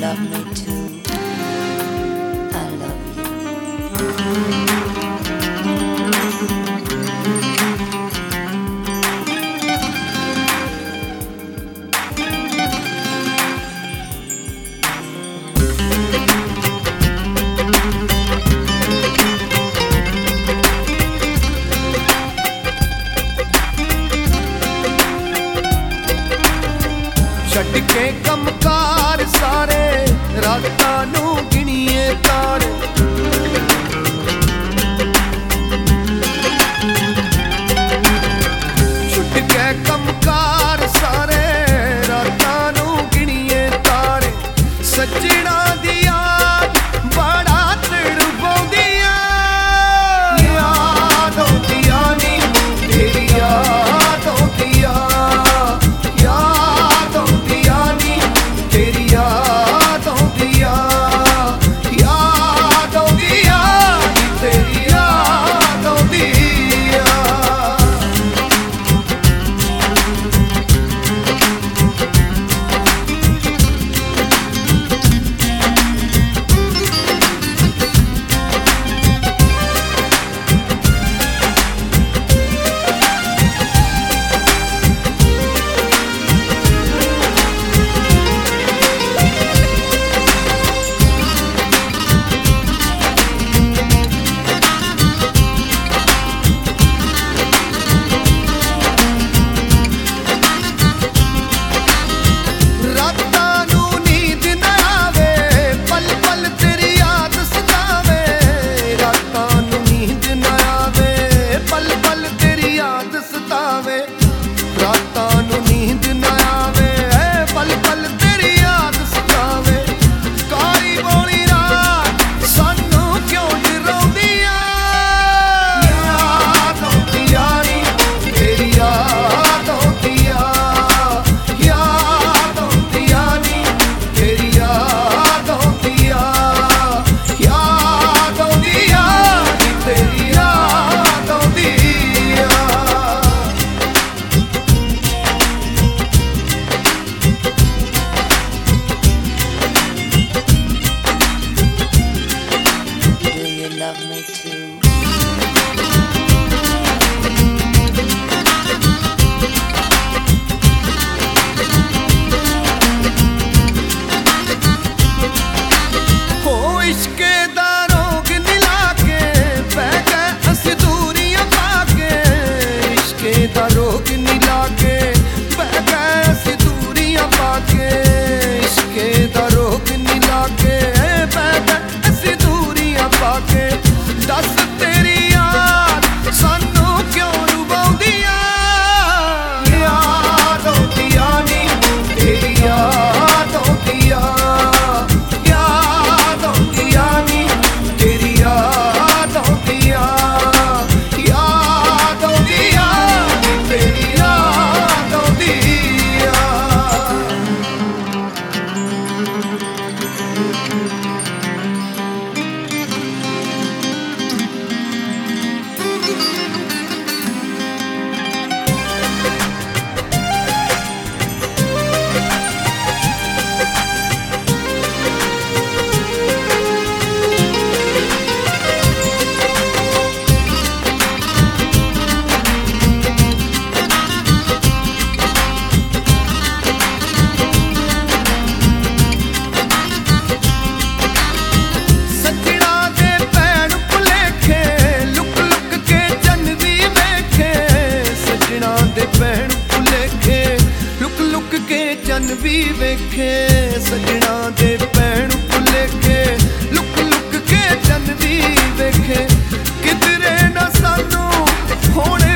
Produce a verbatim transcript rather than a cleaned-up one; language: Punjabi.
love me too? I love you. ਛੱਡ ਕੇ ਕੰਮਕਾਰ ਸਾਰੇ ਰਾਤਾਂ ਨੂੰ ਗਿਣੀਏ ਤਾਰੇ ਛੱਡ ਕੇ ਕੰਮਕਾਰ ਸਾਰੇ ਰਾਤਾਂ ਨੂੰ ਗਿਣੀਏ ਤਾਰੇ ਸੱਜਣਾ ਦੀ ਯਾਦ ਬੜਾ ਤੜਪਾਉਂਦੀ ਆ ਯਾਦ ਆਉਂਦੀ ਆ ਨੀ ਤੇਰੀ ਯਾਦ ਆਉਂਦੀ ਆ Love me too. ਹੋ ਇਸ਼ਕੇ ਦਾ ਰੋਗ ਨਿਲਾ ਕੇ ਬਹਿ ਗਏ ਅਸੀਂ ਦੂਰੀਆਂ ਪਾ ਕੇ ਇਸ਼ਕੇ ਦਾ ਰੋਗ ਨਿਲਾ ਕੇ ਬਹਿ ਗਏ ਅਸੀਂ ਦੂਰੀਆਂ ਪਾ ਕੇ ਇਸ਼ਕੇ ਦਾ ਰੋਗ ਨਿਲਾ ਕੇ ਬਹਿ ਗਏ ਅਸੀਂ ਦੂਰੀਆਂ ਪਾ ਕੇ ਦੱਸ ਤੇਰੀ ਯਾਦ ਸਾਨੂੰ ਕਿਉਂ ਰੁਵਾਉਂਦੀ ਆ ਯਾਦ ਆਉਂਦੀ ਆ ਨੀ ਤੇਰੀ ਯਾਦ ਆਉਂਦੀ ਆ ਯਾਦ ਆਉਂਦੀ ਆ ਨੀ ਤੇਰੀ ਯਾਦ ਆਉਂਦੀ ਆ ਯਾਦ ਆਉਂਦੀ ਆ ਨੀ ਤੇਰੀ ਯਾਦ ਆਉਂਦੀ ਆ ਚੰਨ ਵੀ ਵੇਖੇ ਸਜਣਾ ਦੇ ਪੈਣ ਭੁਲੇਖੇ ਲੁਕ ਲੁਕ ਕੇ ਚੰਨ ਵੀ ਵੇਖੇ ਕਿਧਰੇ ਨਾ ਸਾਨੂੰ ਹੋਣੇ